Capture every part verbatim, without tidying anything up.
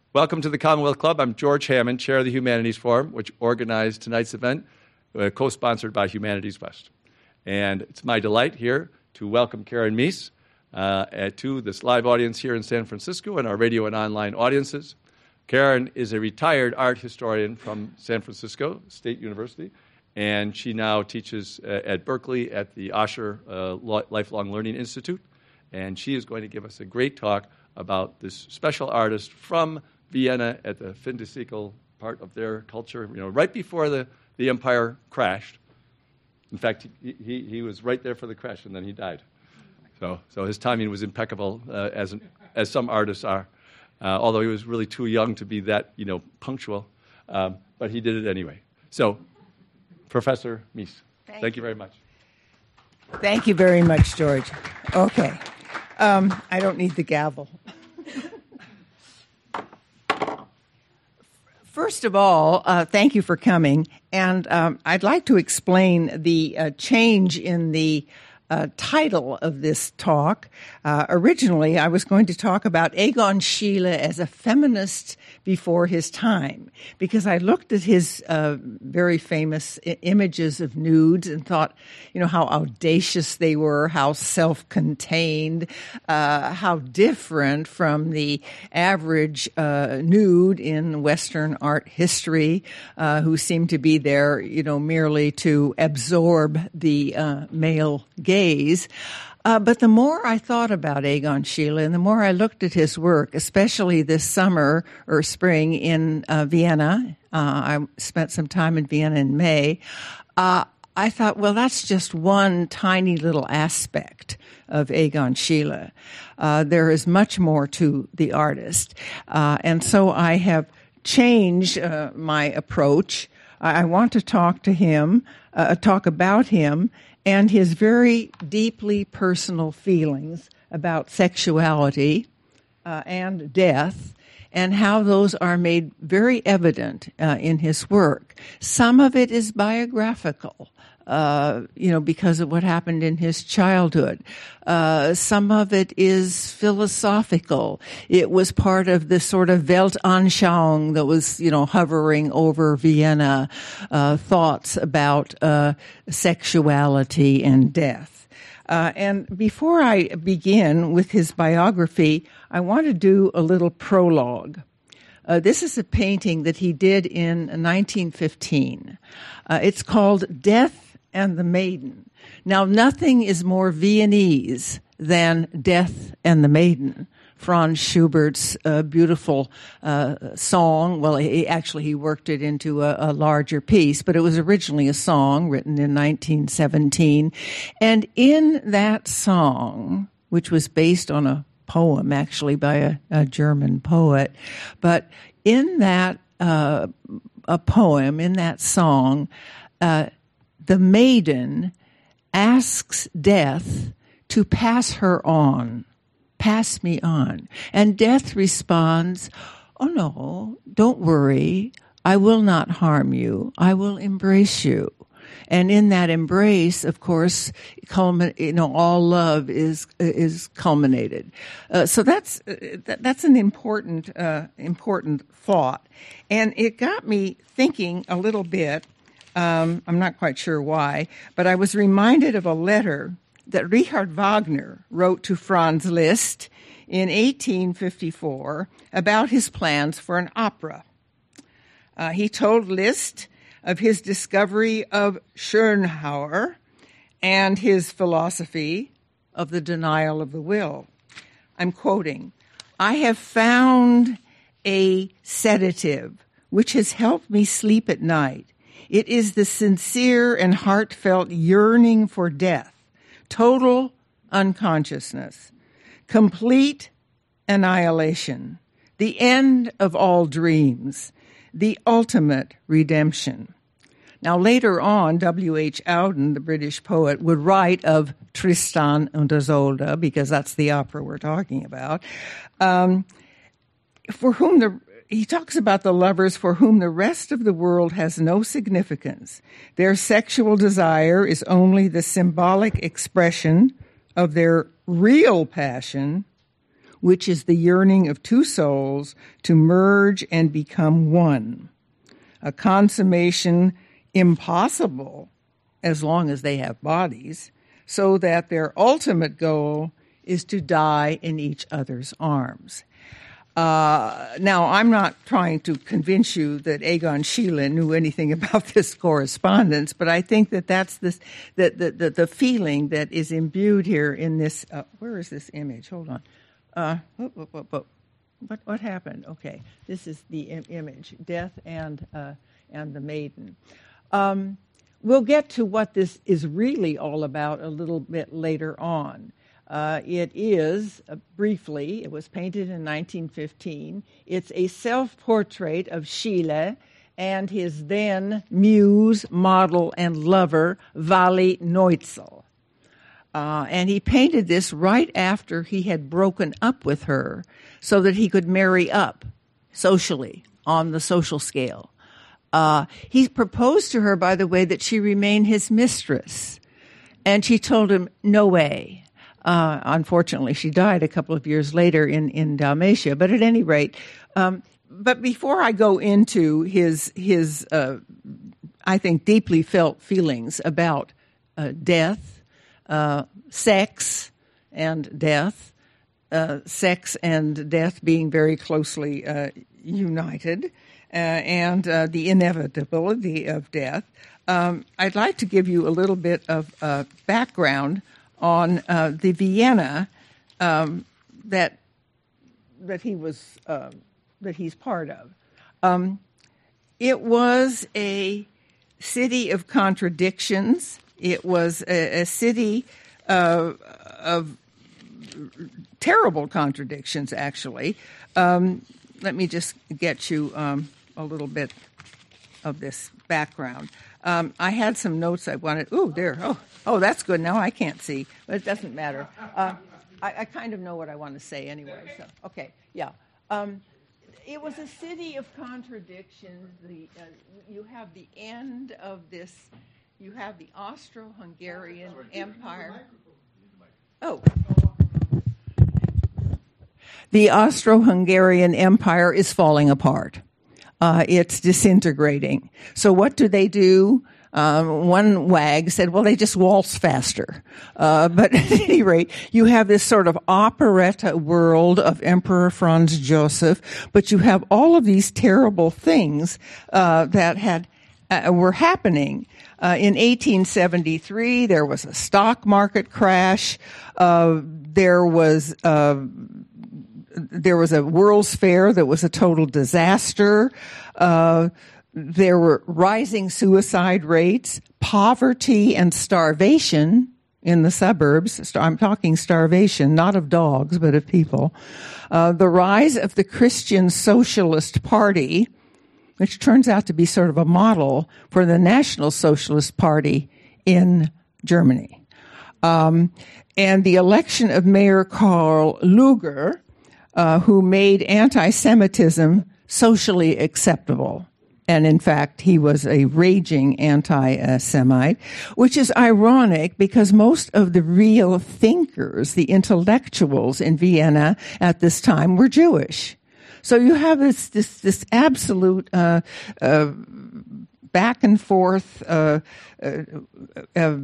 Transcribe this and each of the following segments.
Welcome to the Commonwealth Club. I'm George Hammond, Chair of the Humanities Forum, which organized tonight's event, uh, co-sponsored by Humanities West. And it's my delight here to welcome Karen Meese uh, to this live audience here in San Francisco and our radio and online audiences. Karen is a retired art historian from San Francisco State University, and she now teaches uh, at Berkeley at the Osher uh, Lifelong Learning Institute. And she is going to give us a great talk about this special artist from Vienna at the Findersichel part of their culture, you know, right before the, the empire crashed. In fact, he, he, he was right there for the crash, and then he died. So so his timing was impeccable, uh, as an, as some artists are, uh, although he was really too young to be that, you know, punctual. Um, but he did it anyway. So, Professor Meese, thank, thank you. you very much. Thank you very much, George. Okay. Um, I don't need the gavel. First of all, uh, thank you for coming, and um, I'd like to explain the uh, change in the uh, title of this talk. Uh, originally, I was going to talk about Egon Schiele as a feminist before his time, because I looked at his uh, very famous I- images of nudes and thought, you know, how audacious they were, how self-contained, uh, how different from the average uh, nude in Western art history, uh, who seemed to be there, you know, merely to absorb the uh, male gaze. Uh, but the more I thought about Egon Schiele and the more I looked at his work, especially this summer or spring in uh, Vienna, uh, I spent some time in Vienna in May, uh, I thought, well, that's just one tiny little aspect of Egon Schiele. Uh, there is much more to the artist. Uh, and so I have changed uh, my approach. I, I want to talk to him, uh, talk about him, and his very deeply personal feelings about sexuality uh, and death, and how those are made very evident uh, in his work. Some of it is biographical, uh, you know, because of what happened in his childhood. Uh, some of it is philosophical. It was part of the sort of Weltanschauung that was, you know, hovering over Vienna, uh, thoughts about uh, sexuality and death. Uh, and before I begin with his biography, I want to do a little prologue. Uh, this is a painting that he did in nineteen fifteen. Uh, it's called Death and the Maiden. Now, nothing is more Viennese than Death and the Maiden, Franz Schubert's uh, beautiful uh, song. Well, he, actually, he worked it into a, a larger piece, but it was originally a song written in nineteen seventeen. And in that song, which was based on a poem, actually, by a, a German poet, but in that uh, a poem, in that song, uh, the maiden asks Death to pass her on, pass me on. And Death responds, oh no, don't worry, I will not harm you, I will embrace you. And in that embrace, of course, culmin- you know, all love is is culminated. Uh, so that's uh, that, that's an important uh, important thought, and it got me thinking a little bit. Um, I'm not quite sure why, but I was reminded of a letter that Richard Wagner wrote to Franz Liszt in eighteen fifty-four about his plans for an opera. Uh, he told Liszt of his discovery of Schopenhauer and his philosophy of the denial of the will. I'm quoting, I have found a sedative which has helped me sleep at night. It is the sincere and heartfelt yearning for death, total unconsciousness, complete annihilation, the end of all dreams, the ultimate redemption. Now, later on, W H Auden, the British poet, would write of Tristan und Isolde, because that's the opera we're talking about, um, for whom the he talks about the lovers for whom the rest of the world has no significance. Their sexual desire is only the symbolic expression of their real passion, which is the yearning of two souls to merge and become one. A consummation impossible as long as they have bodies, so that their ultimate goal is to die in each other's arms. Uh, now, I'm not trying to convince you that Egon Schiele knew anything about this correspondence, but I think that that's this, that the, the, the feeling that is imbued here in this. Uh, where is this image? Hold on. Uh, whoop, whoop, whoop, whoop. What what happened? Okay, this is the im- image: death and uh, and the maiden. Um, we'll get to what this is really all about a little bit later on. Uh, it is, uh, briefly, it was painted in nineteen fifteen. It's a self-portrait of Schiele and his then muse, model, and lover, Vali Neutzel. Uh, and he painted this right after he had broken up with her so that he could marry up socially, on the social scale. Uh, he proposed to her, by the way, that she remain his mistress. And she told him, no way. Uh, unfortunately, she died a couple of years later in, in Dalmatia. But at any rate, um, but before I go into his, his uh, I think, deeply felt feelings about uh, death, uh, sex and death, uh, sex and death being very closely uh, united, uh, and uh, the inevitability of death, um, I'd like to give you a little bit of uh, background on uh, the Vienna um, that that he was uh, that he's part of. Um, it was a city of contradictions. It was a, a city uh, of terrible contradictions, actually. Um, let me just get you um, a little bit of this background. Um, I had some notes I wanted. Ooh, there. Oh, oh, that's good. Now I can't see, but it doesn't matter. Uh, I, I kind of know what I want to say anyway. So, okay, yeah. Um, it was a city of contradictions. The uh, you have the end of this. You have the Austro-Hungarian Empire. Oh. The Austro-Hungarian Empire is falling apart. Uh, it's disintegrating. So what do they do? Um, one wag said, well, they just waltz faster. Uh, but at any rate, you have this sort of operetta world of Emperor Franz Joseph, but you have all of these terrible things uh, that had uh, were happening. Uh, in eighteen seventy-three, there was a stock market crash. Uh, there was uh, There was a World's Fair that was a total disaster. Uh, there were rising suicide rates, poverty and starvation in the suburbs. I'm talking starvation, not of dogs, but of people. Uh, the rise of the Christian Socialist Party, which turns out to be sort of a model for the National Socialist Party in Germany. Um, and the election of Mayor Karl Lueger, Uh, who made anti-Semitism socially acceptable. And in fact, he was a raging anti-Semite, which is ironic because most of the real thinkers, the intellectuals in Vienna at this time were Jewish. So you have this, this, this absolute, uh, uh, back and forth, uh, uh, uh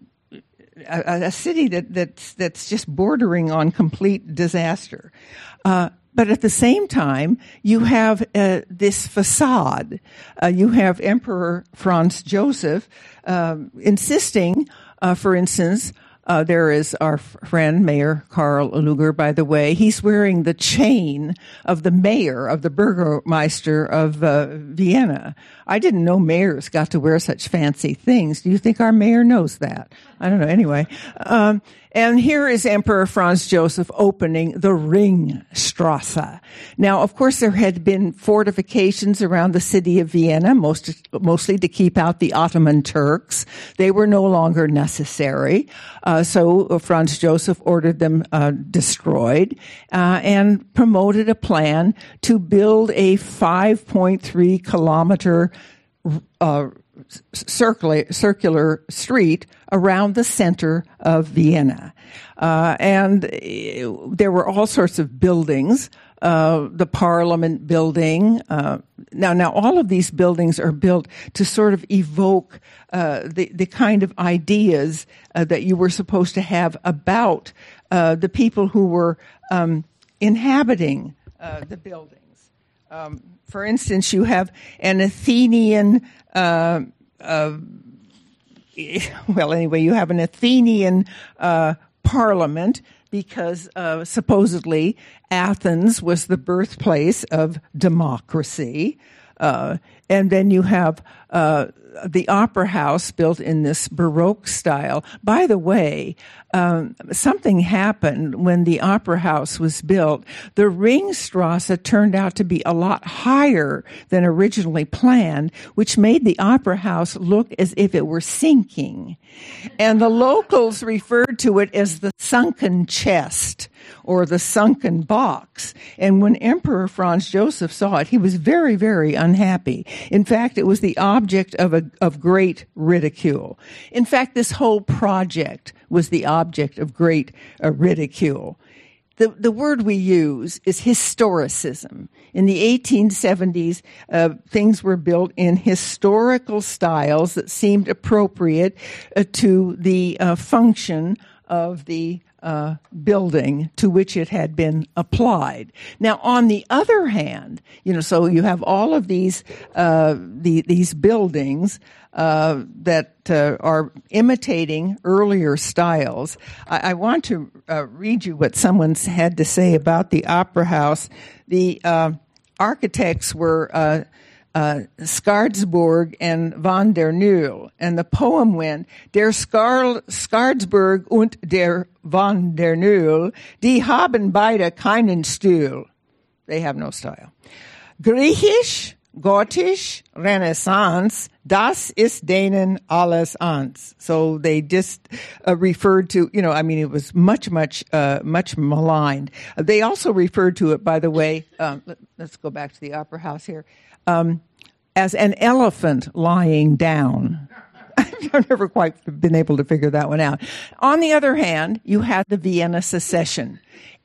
A, a city that, that's, that's just bordering on complete disaster. Uh, but at the same time, you have uh, this facade. Uh, you have Emperor Franz Joseph um, insisting, uh, for instance, uh, there is our friend, Mayor Karl Lueger, by the way. He's wearing the chain of the mayor, of the Bürgermeister of uh, Vienna. I didn't know mayors got to wear such fancy things. Do you think our mayor knows that? I don't know. Anyway, um, and here is Emperor Franz Joseph opening the Ringstrasse. Now, of course, there had been fortifications around the city of Vienna, most, mostly to keep out the Ottoman Turks. They were no longer necessary. Uh, so Franz Joseph ordered them uh, destroyed uh, and promoted a plan to build a five point three kilometer uh, circular, circular street around the center of Vienna. Uh, and there were all sorts of buildings, uh, the Parliament building. Uh, now, now all of these buildings are built to sort of evoke uh, the, the kind of ideas uh, that you were supposed to have about uh, the people who were um, inhabiting uh, the buildings. Um, for instance, you have an Athenian uh, uh, well, anyway, you have an Athenian uh, parliament because uh, supposedly Athens was the birthplace of democracy. Uh, and then you have uh, the opera house built in this Baroque style. By the way, um, something happened when the opera house was built. The Ringstrasse turned out to be a lot higher than originally planned, which made the opera house look as if it were sinking. And the locals referred to it as the sunken chest or the sunken box. And when Emperor Franz Joseph saw it, he was very, very unhappy. In fact, it was the object of a of great ridicule. In fact, this whole project was the object of great uh, ridicule. The, the word we use is historicism. In the eighteen seventies, uh, things were built in historical styles that seemed appropriate uh, to the uh, function of the Uh, building to which it had been applied. Now, on the other hand, you know, so you have all of these uh, the, these buildings uh, that uh, are imitating earlier styles. I, I want to uh, read you what someone had to say about the Opera House. The uh, architects were Uh, Uh, Skardsburg and van der Nul. And the poem went, Der Skar- Skardsburg und der van der Nul, die haben beide keinen Stil. They have no style. Griechisch, Gothisch, Renaissance, das ist denen alles ans. So they just uh, referred to, you know, I mean, it was much, much, uh, much maligned. Uh, they also referred to it, by the way, um, let, let's go back to the Opera House here, um, as an elephant lying down. I've never quite been able to figure that one out. On the other hand, you had the Vienna Secession,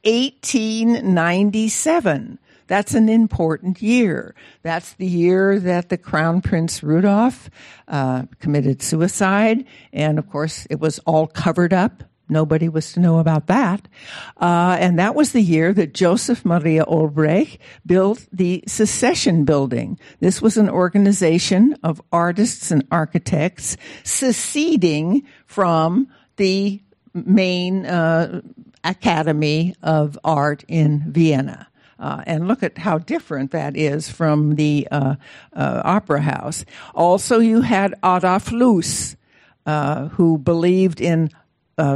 eighteen ninety-seven. That's an important year. That's the year that the Crown Prince Rudolph uh, committed suicide. And, of course, it was all covered up. Nobody was to know about that. Uh, and that was the year that Joseph Maria Olbrecht built the Secession Building. This was an organization of artists and architects seceding from the main uh, Academy of Art in Vienna. Uh, and look at how different that is from the uh, uh, Opera House. Also, you had Adolf Loos, uh, who believed in Uh,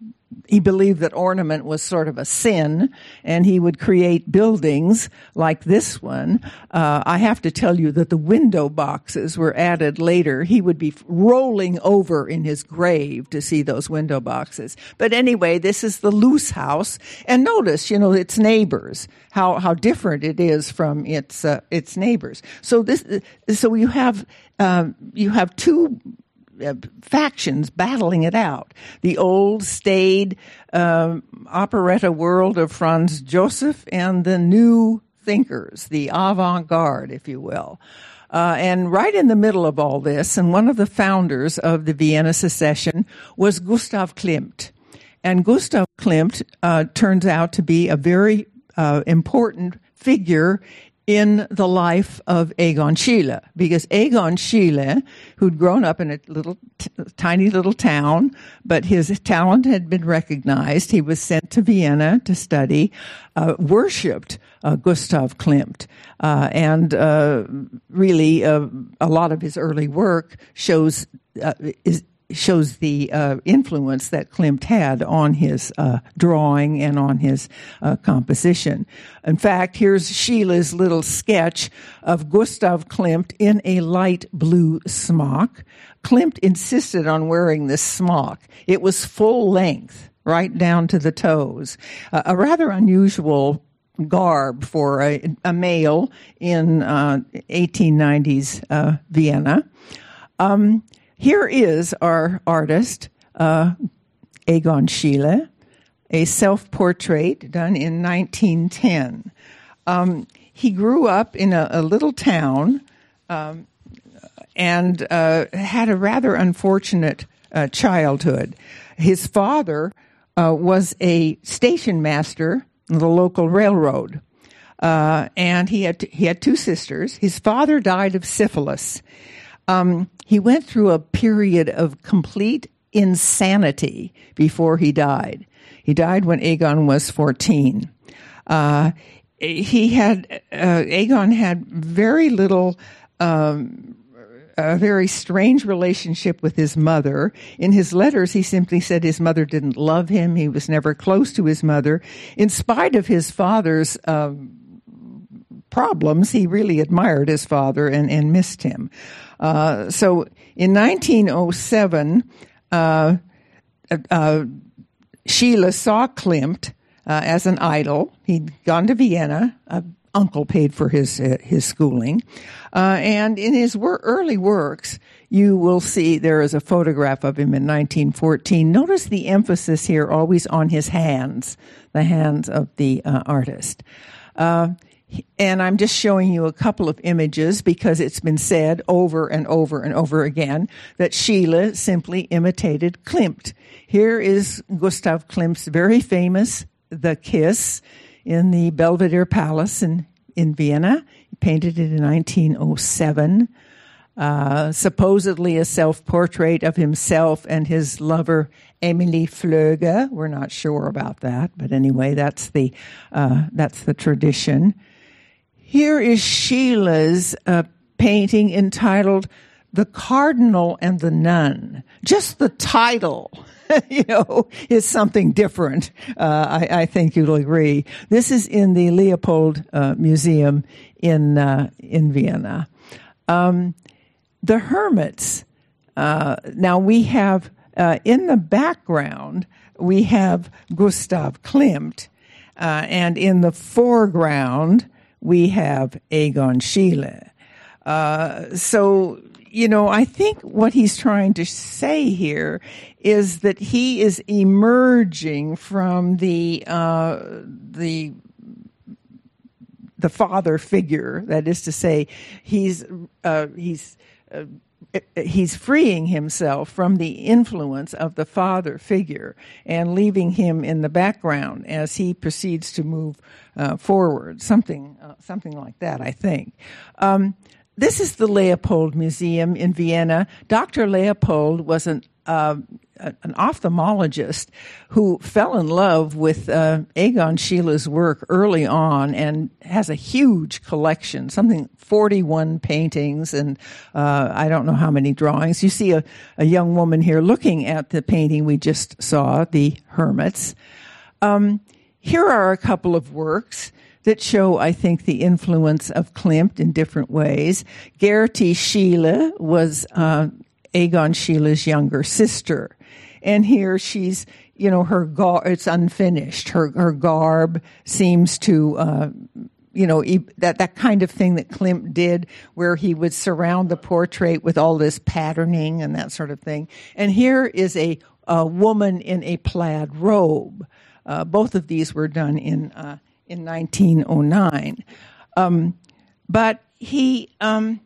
he believed that ornament was sort of a sin, and he would create buildings like this one. Uh, I have to tell you that the window boxes were added later. He would be rolling over in his grave to see those window boxes. But anyway, this is the Loos house, and notice, you know, its neighbors, how how different it is from its uh, its neighbors. So this, so you have uh, you have two Uh, factions battling it out. The old, staid uh, operetta world of Franz Joseph and the new thinkers, the avant-garde, if you will. Uh, and right in the middle of all this, and one of the founders of the Vienna Secession was Gustav Klimt. And Gustav Klimt uh, turns out to be a very uh, important figure in the life of Egon Schiele, because Egon Schiele, who'd grown up in a little, t- tiny little town, but his talent had been recognized. He was sent to Vienna to study, uh, worshipped uh, Gustav Klimt, uh, and uh, really uh, a lot of his early work shows uh, is. shows the uh, influence that Klimt had on his uh, drawing and on his uh, composition. In fact, here's Schiele's little sketch of Gustav Klimt in a light blue smock. Klimt insisted on wearing this smock. It was full length, right down to the toes. Uh, a rather unusual garb for a, a male in uh, eighteen nineties uh, Vienna. Um, here is our artist, uh, Egon Schiele, a self-portrait done in nineteen ten. Um, he grew up in a, a little town um, and uh, had a rather unfortunate uh, childhood. His father uh, was a station master in the local railroad, uh, and he had t- he had two sisters. His father died of syphilis. Um, he went through a period of complete insanity before he died. He died when Egon was fourteen. Uh, he had, uh, Egon had very little, um, a very strange relationship with his mother. In his letters, he simply said his mother didn't love him. He was never close to his mother. In spite of his father's, um, problems, he really admired his father and, and missed him. Uh, so in nineteen oh seven, uh, uh, Schiele saw Klimt uh, as an idol. He'd gone to Vienna. Uh, uncle paid for his uh, his schooling. Uh, and in his wor- early works, you will see there is a photograph of him in nineteen fourteen. Notice the emphasis here always on his hands, the hands of the uh, artist. Uh, And I'm just showing you a couple of images because it's been said over and over and over again that Schiele simply imitated Klimt. Here is Gustav Klimt's very famous The Kiss in the Belvedere Palace in, in Vienna. He painted it in nineteen oh seven. Uh, supposedly a self-portrait of himself and his lover, Emilie Flöge. We're not sure about that, but anyway, that's the, uh, that's the tradition. Here is Schiele's uh, painting entitled The Cardinal and the Nun. Just the title, you know, is something different. Uh, I, I think you'll agree. This is in the Leopold uh, Museum in uh, in Vienna. Um, the Hermits. Uh, now we have uh, in the background we have Gustav Klimt, uh, and in the foreground we have Egon Schiele. Uh, so, you know, I think what he's trying to say here is that he is emerging from the uh, the the father figure. That is to say, he's uh, he's uh, he's freeing himself from the influence of the father figure and leaving him in the background as he proceeds to move uh, forward. Something, uh, something like that, I think. Um, this is the Leopold Museum in Vienna. Doctor Leopold was an uh, an ophthalmologist who fell in love with uh, Egon Schiele's work early on and has a huge collection, something forty-one paintings and uh, I don't know how many drawings. You see a, a young woman here looking at the painting we just saw, The Hermits. Um, here are a couple of works that show, I think, the influence of Klimt in different ways. Gertie Schiele was uh, Egon Schiele's younger sister. And here she's, you know, her gar- it's unfinished. Her her garb seems to, uh, you know, e- that that kind of thing that Klimt did, where he would surround the portrait with all this patterning and that sort of thing. And here is a, a woman in a plaid robe. Uh, both of these were done in uh, in nineteen oh nine. Um, but he. Um,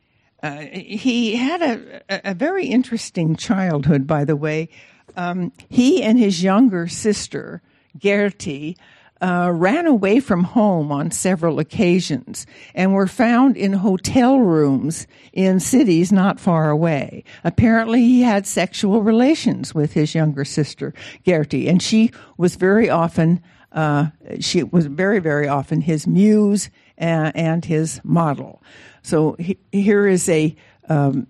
Uh, he had a, a very interesting childhood, by the way. Um, he and his younger sister, Gertie, uh, ran away from home on several occasions and were found in hotel rooms in cities not far away. Apparently, he had sexual relations with his younger sister, Gertie, and she was very often, uh, she was very, very often his muse and, and his model. So he, here is a um,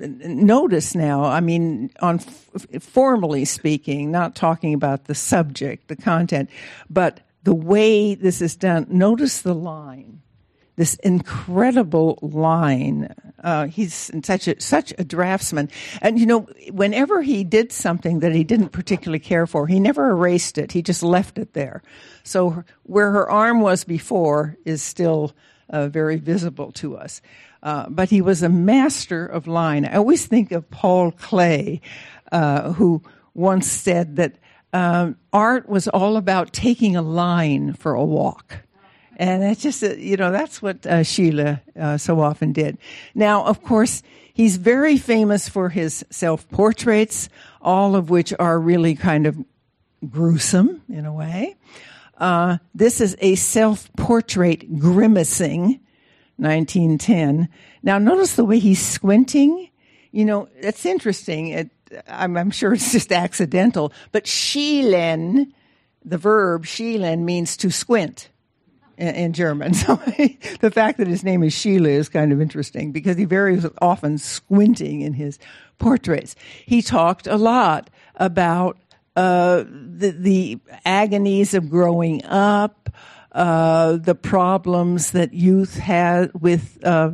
notice now. I mean, on f- formally speaking, not talking about the subject, the content, but the way this is done. Notice the line, this incredible line. Uh, he's such a such a draftsman, and you know, whenever he did something that he didn't particularly care for, he never erased it. He just left it there. So where her arm was before is still. uh, very visible to us. Uh, but he was a master of line. I always think of Paul Klee, uh, who once said that um, art was all about taking a line for a walk. And it's just, uh, you know, that's what uh, Schiele uh, so often did. Now, of course, he's very famous for his self-portraits, all of which are really kind of gruesome in a way. Uh, this is a self-portrait grimacing, nineteen ten. Now, notice the way he's squinting. You know, it's interesting. It, I'm, I'm sure it's just accidental, but schielen, the verb schielen, means to squint in, in German. So the fact that his name is Schiele is kind of interesting because he very often squinting in his portraits. He talked a lot about uh, the, the agonies of growing up, uh, the problems that youth had with uh,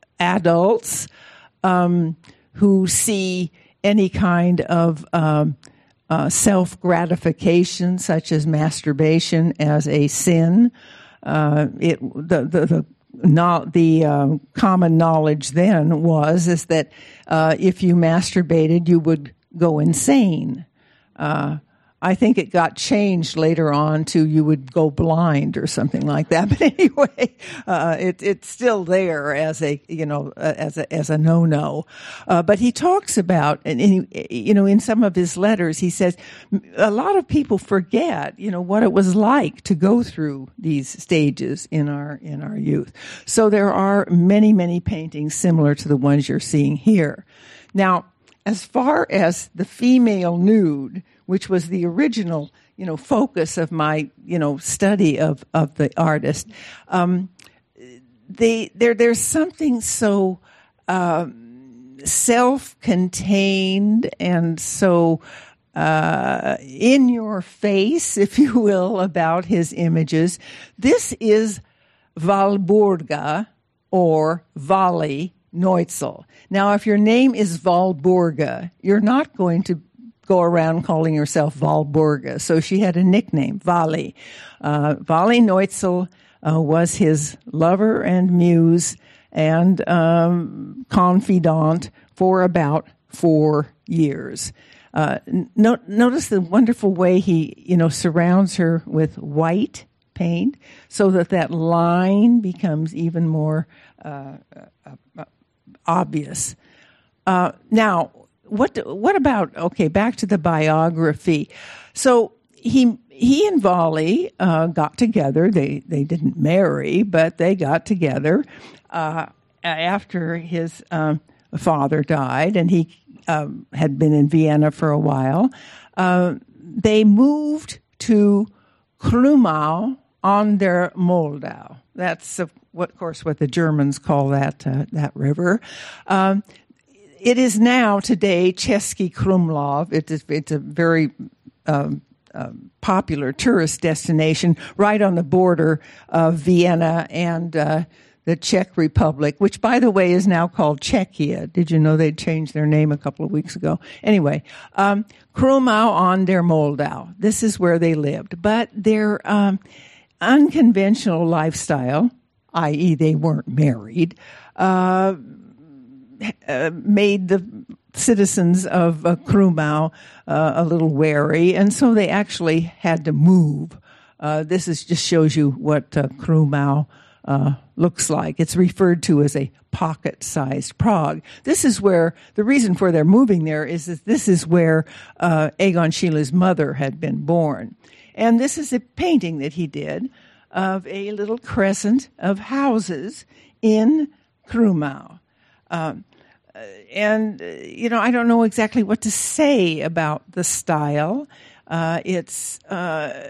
adults um, who see any kind of um, uh, self-gratification, such as masturbation, as a sin. Uh, it the the the, not, the um, common knowledge then was is that uh, if you masturbated, you would go insane. Uh, I think it got changed later on to you would go blind or something like that. But anyway, uh, it, it's still there as a, you know, uh, as a, as a no-no. Uh, but he talks about, and, and he, you know, in some of his letters, he says a lot of people forget, you know, what it was like to go through these stages in our, in our youth. So there are many, many paintings similar to the ones you're seeing here. Now, as far as the female nude, which was the original, you know, focus of my, you know, study of, of the artist, um, they, there, there's something so um, self-contained and so uh, in your face, if you will, about his images. This is Walburga or Vali Neutzel. Now, if your name is Walburga, you're not going to go around calling yourself Walburga. So she had a nickname, Vali. Uh, Vali Neutzel uh, was his lover and muse and um, confidant for about four years. Uh, no, notice the wonderful way he, you know, surrounds her with white paint so that that line becomes even more uh, uh, obvious. Uh, now, what what about, okay, back to the biography. So he he and Vali uh, got together. They, they didn't marry, but they got together uh, after his um, father died, and he um, had been in Vienna for a while. Uh, they moved to Krumau on der Moldau. That's, of what, of course, what the Germans call that uh, that river. Um, it is now today Český Krumlov. It is, it's a very um, um, popular tourist destination right on the border of Vienna and uh, the Czech Republic, which, by the way, is now called Czechia. Did you know they changed their name a couple of weeks ago? Anyway, um, Krumau on der Moldau. This is where they lived. But their um, unconventional lifestyle, that is they weren't married, uh, uh, made the citizens of uh, Krumau uh, a little wary, and so they actually had to move. Uh, this is just shows you what uh, Krumau uh, looks like. It's referred to as a pocket-sized Prague. This is where, the reason for their moving there is that this is where uh, Egon Schiele's mother had been born. And this is a painting that he did of a little crescent of houses in Krumau. Um, and, uh, you know, I don't know exactly what to say about the style. Uh, it's uh,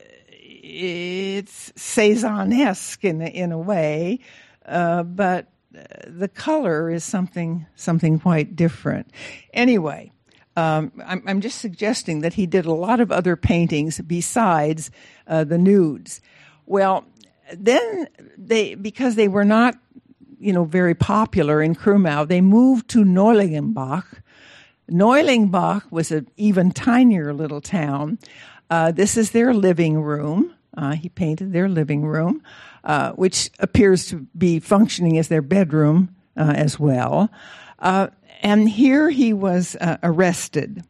it's Cézanne-esque in, in a way, uh, but the color is something something quite different. Anyway, Um, I'm, I'm just suggesting that he did a lot of other paintings besides uh, the nudes. Well, then they, because they were not, you know, very popular in Krumau, they moved to Neulingenbach. Neulingenbach was an even tinier little town. Uh, this is their living room. Uh, he painted their living room. uh, which appears to be functioning as their bedroom uh, as well. Uh, and here he was uh, arrested.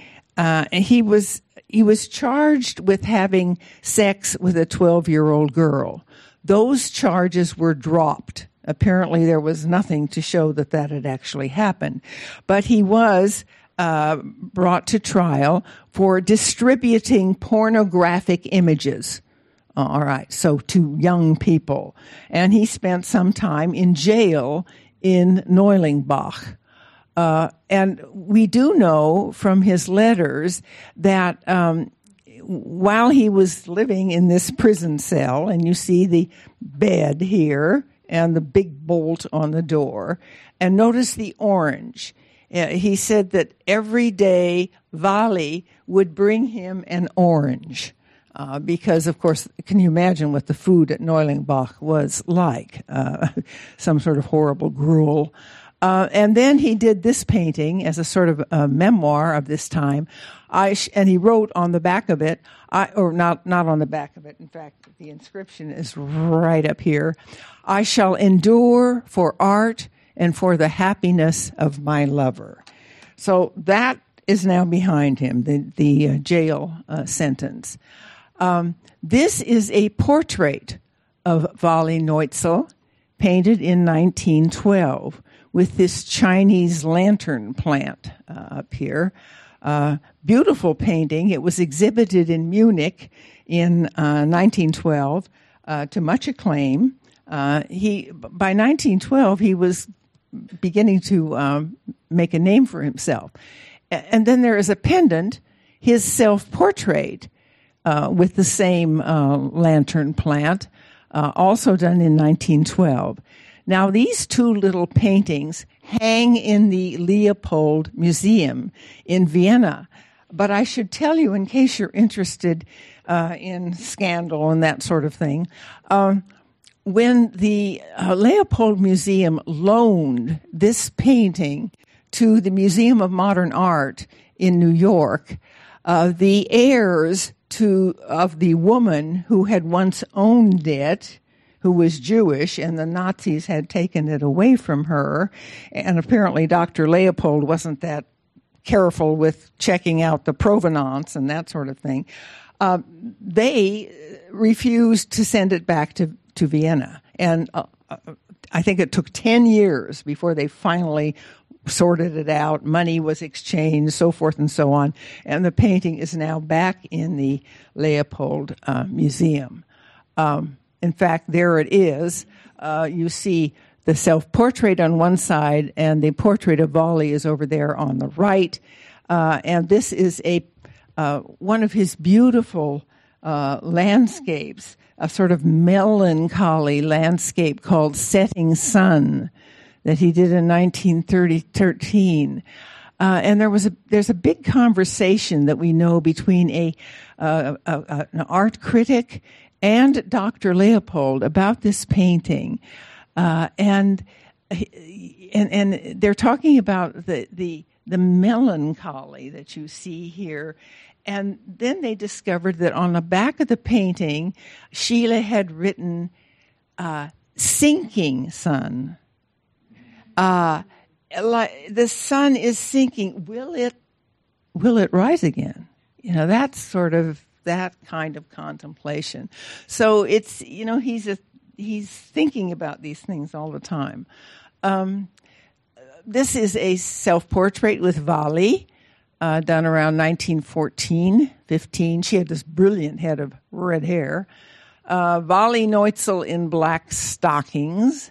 Uh, and he was he was charged with having sex with a twelve-year-old girl. Those charges were dropped. Apparently, there was nothing to show that that had actually happened. But he was uh, brought to trial for distributing pornographic images. All right, so to young people. And he spent some time in jail in Neulenbach. Uh, and we do know from his letters that um, while he was living in this prison cell, and you see the bed here and the big bolt on the door, and notice the orange. Uh, he said that every day Vali would bring him an orange. Uh, because, of course, can you imagine what the food at Neulenbach was like? Uh, some sort of horrible gruel. Uh, and then he did this painting as a sort of a memoir of this time. I sh- and he wrote on the back of it, I, or not, not on the back of it. In fact, the inscription is right up here. I shall endure for art and for the happiness of my lover. So that is now behind him, the, the uh, jail uh, sentence. Um, this is a portrait of Vali Neutzel, painted in nineteen twelve, with this Chinese lantern plant uh, up here. Uh, beautiful painting. It was exhibited in Munich in uh, nineteen twelve uh, to much acclaim. Uh, he by nineteen twelve he was beginning to um, make a name for himself. And then there is a pendant, his self-portrait, Uh, with the same uh, lantern plant, uh, also done in nineteen twelve. Now, these two little paintings hang in the Leopold Museum in Vienna. But I should tell you, in case you're interested uh, in scandal and that sort of thing, um, when the uh, Leopold Museum loaned this painting to the Museum of Modern Art in New York, uh, the heirs to of the woman who had once owned it, who was Jewish, and the Nazis had taken it away from her. And apparently Doctor Leopold wasn't that careful with checking out the provenance and that sort of thing. Uh, they refused to send it back to, to Vienna. And uh, I think it took ten years before they finally sorted it out, money was exchanged, so forth and so on, and the painting is now back in the Leopold uh, Museum. Um, in fact, there it is. Uh, you see the self-portrait on one side, and the portrait of Vali is over there on the right. Uh, and this is a uh, one of his beautiful uh, landscapes, a sort of melancholy landscape called Setting Sun, that he did in nineteen thirteen. Uh, and there was a there's a big conversation that we know between a, uh, a, a an art critic and Doctor Leopold about this painting, uh, and and and they're talking about the the the melancholy that you see here. And then they discovered that on the back of the painting, Sheila had written uh, "sinking sun." Uh, like the sun is sinking. Will it, will it rise again? You know, that's sort of that kind of contemplation. So it's, you know, he's a, he's thinking about these things all the time. Um, this is a self-portrait with Vali, uh, done around nineteen fourteen, fifteen. She had this brilliant head of red hair. Uh, Vali Neutzel in black stockings.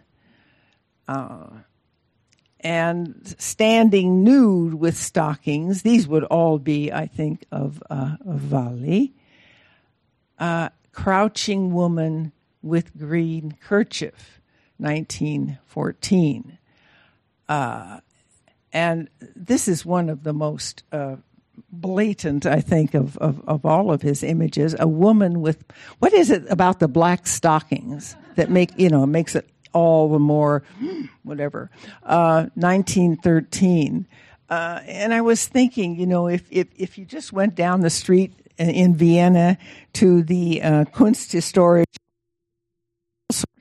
Uh, And standing nude with stockings. These would all be, I think, of, uh, of Vali. Uh, crouching woman with green kerchief, nineteen fourteen. Uh, and this is one of the most uh, blatant, I think, of, of, of all of his images. A woman with, what is it about the black stockings that make, you know, makes it all the more, whatever, uh, nineteen thirteen. Uh, and I was thinking, you know, if, if, if you just went down the street in Vienna to the uh, Kunsthistorische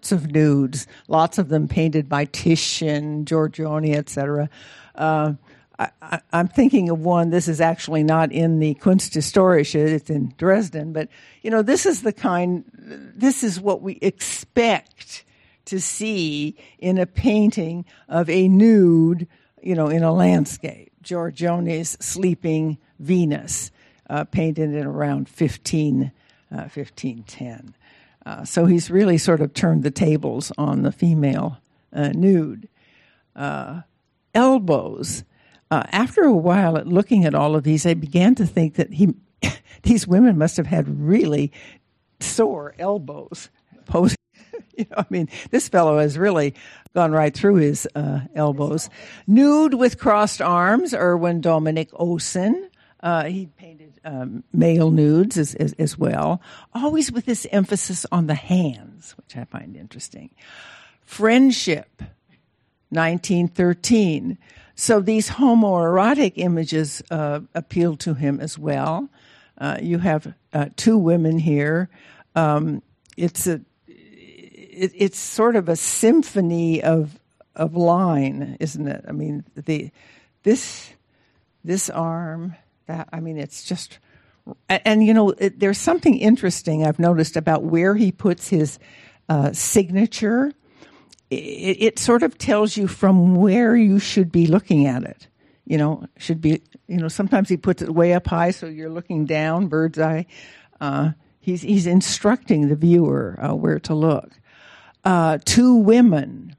sorts of nudes, lots of them painted by Titian, Giorgione, et cetera. Uh, I, I, I'm thinking of one. This is actually not in the Kunsthistorische; it's in Dresden. But you know, this is the kind. This is what we expect to see in a painting of a nude, you know, in a landscape. Giorgione's Sleeping Venus, uh, painted in around fifteen, uh, fifteen ten. Uh, so he's really sort of turned the tables on the female uh, nude. Uh, elbows. Uh, after a while, at looking at all of these, I began to think that he, these women must have had really sore elbows. Posing, you know, I mean, this fellow has really gone right through his uh, elbows. Nude with crossed arms, Erwin Dominic Osen. Uh, he painted um, male nudes as, as, as well, always with this emphasis on the hands, which I find interesting. Friendship, nineteen thirteen. So these homoerotic images uh, appeal to him as well. Uh, you have uh, two women here. Um, it's a, it, it's sort of a symphony of of line, isn't it? I mean, the this this arm. That, I mean, it's just, and, and you know, it, there's something interesting I've noticed about where he puts his uh, signature. It, it sort of tells you from where you should be looking at it. You know, should be, you know, sometimes he puts it way up high, so you're looking down, bird's eye. Uh, he's he's instructing the viewer uh, where to look. Uh, two women.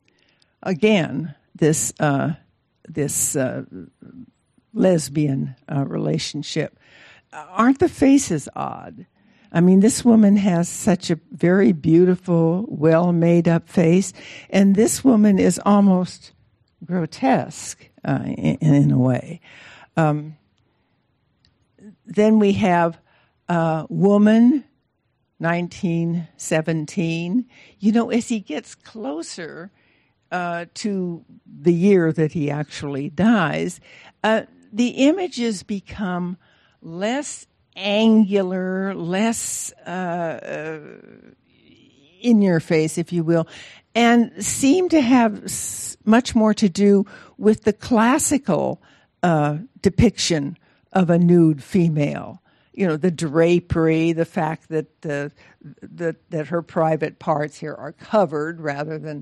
Again, this uh, this. Uh, lesbian uh, relationship. Aren't the faces odd? I mean, this woman has such a very beautiful, well-made-up face, and this woman is almost grotesque uh, in, in a way. Um, then we have uh, Woman, nineteen seventeen. You know, as he gets closer uh, to the year that he actually dies, uh, the images become less angular, less uh, uh, in your face, if you will, and seem to have s- much more to do with the classical uh, depiction of a nude female. You know, the drapery, the fact that the, the that her private parts here are covered rather than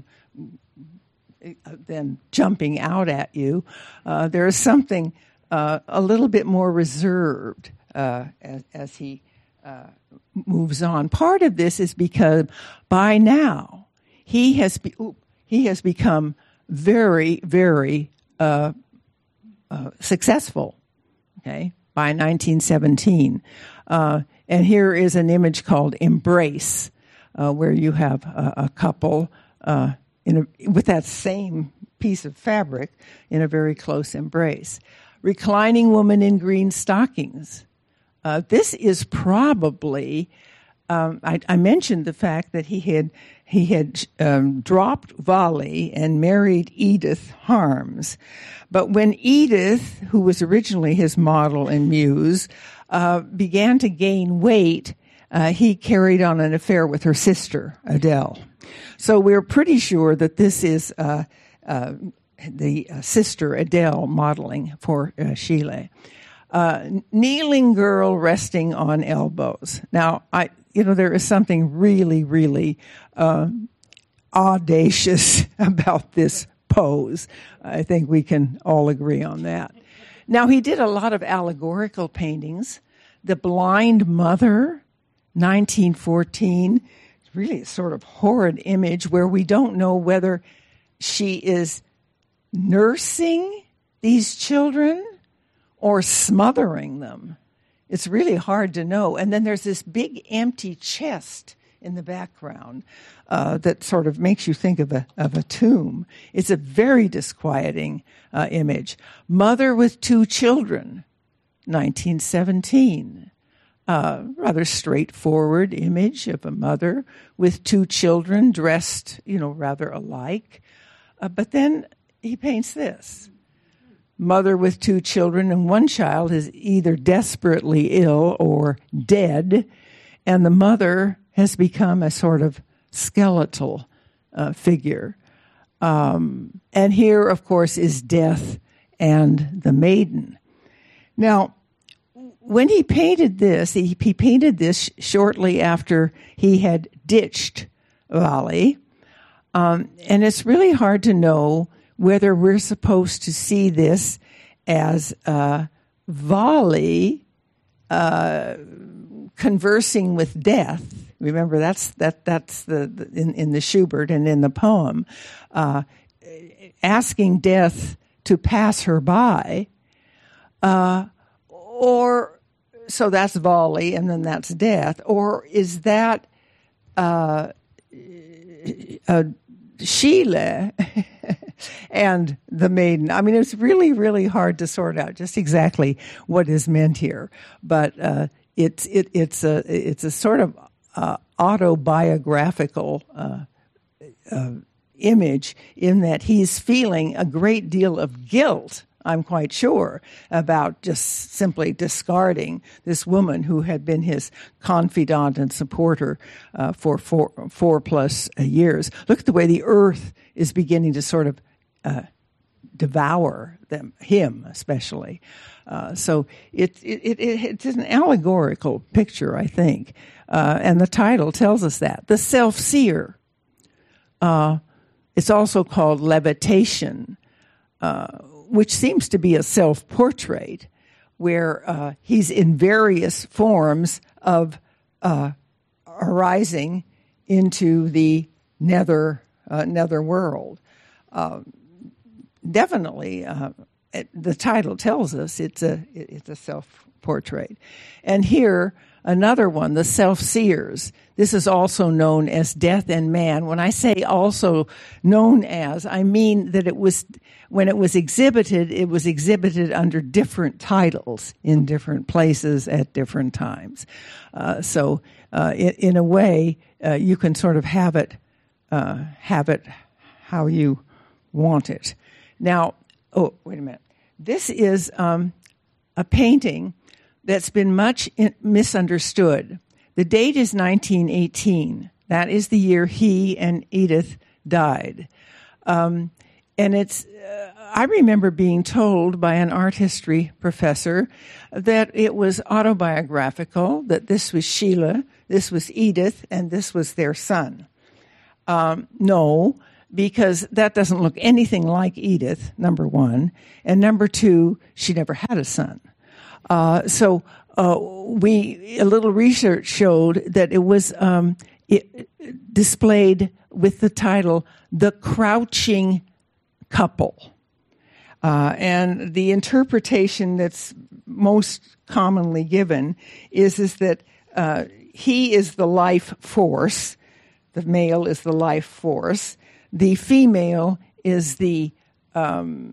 than jumping out at you. Uh, there is something Uh, a little bit more reserved uh, as, as he uh, moves on. Part of this is because by now he has be, ooh, he has become very, very uh, uh, successful. Okay, by nineteen seventeen, uh, and here is an image called "Embrace," uh, where you have a, a couple uh, in a, with that same piece of fabric in a very close embrace. Reclining woman in green stockings. Uh, this is probably, um, I, I mentioned the fact that he had he had um, dropped Vali and married Edith Harms. But when Edith, who was originally his model and muse, uh, began to gain weight, uh, he carried on an affair with her sister, Adele. So we're pretty sure that this is uh, uh, the uh, sister Adele modeling for uh, Schiele. Uh, kneeling girl resting on elbows. Now, I, you know, there is something really, really uh, audacious about this pose. I think we can all agree on that. Now, he did a lot of allegorical paintings. The Blind Mother, nineteen fourteen, really a sort of horrid image where we don't know whether she is nursing these children or smothering them. It's really hard to know. And then there's this big empty chest in the background uh, that sort of makes you think of a of a tomb. It's a very disquieting uh, image. Mother with two children, nineteen seventeen. Uh, rather straightforward image of a mother with two children dressed, you know, rather alike. Uh, but then he paints this. Mother with two children, and one child is either desperately ill or dead, and the mother has become a sort of skeletal uh, figure. Um, and here, of course, is Death and the Maiden. Now, when he painted this, he, he painted this shortly after he had ditched Vali. Um, and it's really hard to know whether we're supposed to see this as uh, Vali uh, conversing with death. Remember, that's that that's the, the in, in the Schubert and in the poem, uh, asking death to pass her by, uh, or so that's Vali, and then that's death, or is that uh, uh, Sheila and the maiden? I mean, it's really, really hard to sort out just exactly what is meant here, but uh, it's it, it's a it's a sort of uh, autobiographical uh, uh, image in that he's feeling a great deal of guilt, I'm quite sure, about just simply discarding this woman who had been his confidant and supporter uh, for four, four plus years. Look at the way the earth is beginning to sort of uh, devour them, him especially. Uh, so it, it, it, it's an allegorical picture, I think. Uh, and the title tells us that. The Self-Seer. Uh, it's also called Levitation, uh, which seems to be a self-portrait where uh, he's in various forms of uh, arising into the nether uh, nether world. Uh, definitely, uh, it, the title tells us it's a it's a self-portrait. And here, another one, the Self-Seers. This is also known as Death and Man. When I say also known as, I mean that it was, when it was exhibited, it was exhibited under different titles in different places at different times. Uh, so, uh, in, in a way, uh, you can sort of have it, uh, have it how you want it. Now, oh, wait a minute. This is um, a painting that's been much in- misunderstood. The date is nineteen eighteen. That is the year he and Edith died. Um, and it's, uh, I remember being told by an art history professor that it was autobiographical, that this was Sheila, this was Edith, and this was their son. Um, no, because that doesn't look anything like Edith, number one. And number two, she never had a son. Uh, so uh, we a little research showed that it was um, it, displayed with the title "The Crouching Couple," uh, and the interpretation that's most commonly given is is that uh, he is the life force, the male is the life force, the female is the um,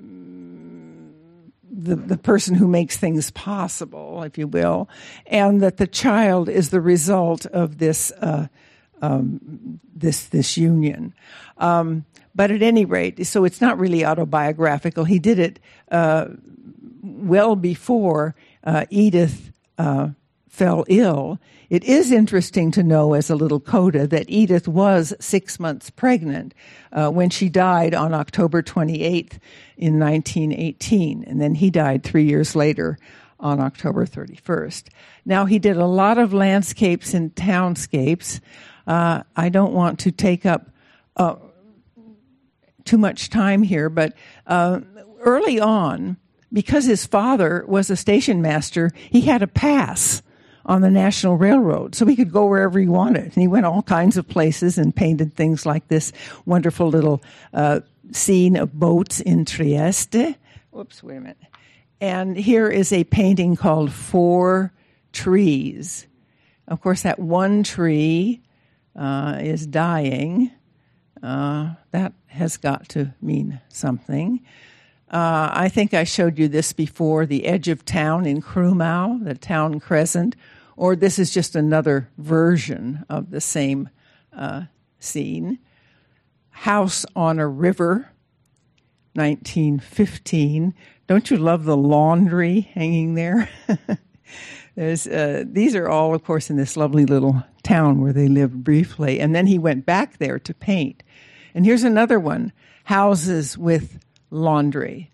The, the person who makes things possible, if you will, and that the child is the result of this uh, um, this this union. Um, but at any rate, so it's not really autobiographical. He did it uh, well before uh, Edith uh, fell ill. It is interesting to know, as a little coda, that Edith was six months pregnant uh, when she died on October twenty-eighth in nineteen eighteen, and then he died three years later on October thirty-first. Now, he did a lot of landscapes and townscapes. Uh, I don't want to take up uh, too much time here, but uh, early on, because his father was a station master, he had a pass on the National Railroad, so he could go wherever he wanted. And he went all kinds of places and painted things like this wonderful little uh, scene of boats in Trieste. Whoops, wait a minute. And here is a painting called Four Trees. Of course, that one tree uh, is dying. Uh, that has got to mean something. Uh, I think I showed you this before, the edge of town in Krumau, the town crescent, or this is just another version of the same uh, scene. House on a River, nineteen fifteen. Don't you love the laundry hanging there? There's uh, these are all, of course, in this lovely little town where they lived briefly. And then he went back there to paint. And here's another one, houses with laundry.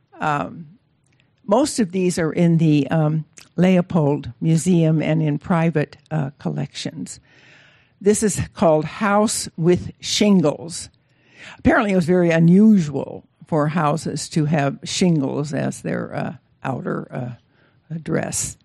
Um, most of these are in the um, Leopold Museum and in private uh, collections. This is called House with Shingles. Apparently it was very unusual for houses to have shingles as their uh, outer uh, dress.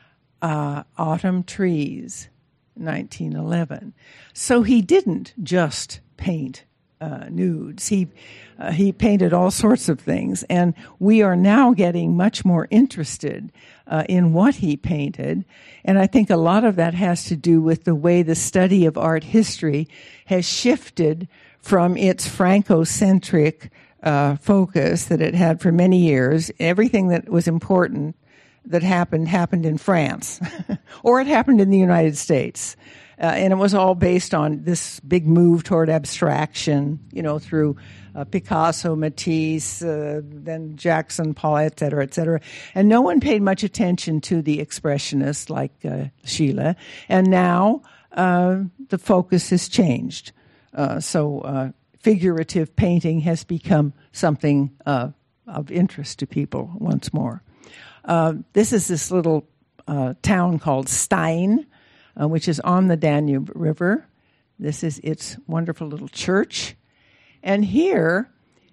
Uh, autumn trees, nineteen eleven. So he didn't just paint uh, nudes. He uh, he painted all sorts of things, and we are now getting much more interested uh, in what he painted. And I think a lot of that has to do with the way the study of art history has shifted from its Franco-centric uh, focus that it had for many years. Everything that was important that happened happened in France, or it happened in the United States. Uh, and it was all based on this big move toward abstraction, you know, through uh, Picasso, Matisse, uh, then Jackson Pollock, et cetera, et cetera. And no one paid much attention to the expressionists like uh, Schiele. And now uh, the focus has changed. Uh, so uh, figurative painting has become something uh, of interest to people once more. Uh, this is this little uh, town called Stein, uh, which is on the Danube River. This is its wonderful little church. And here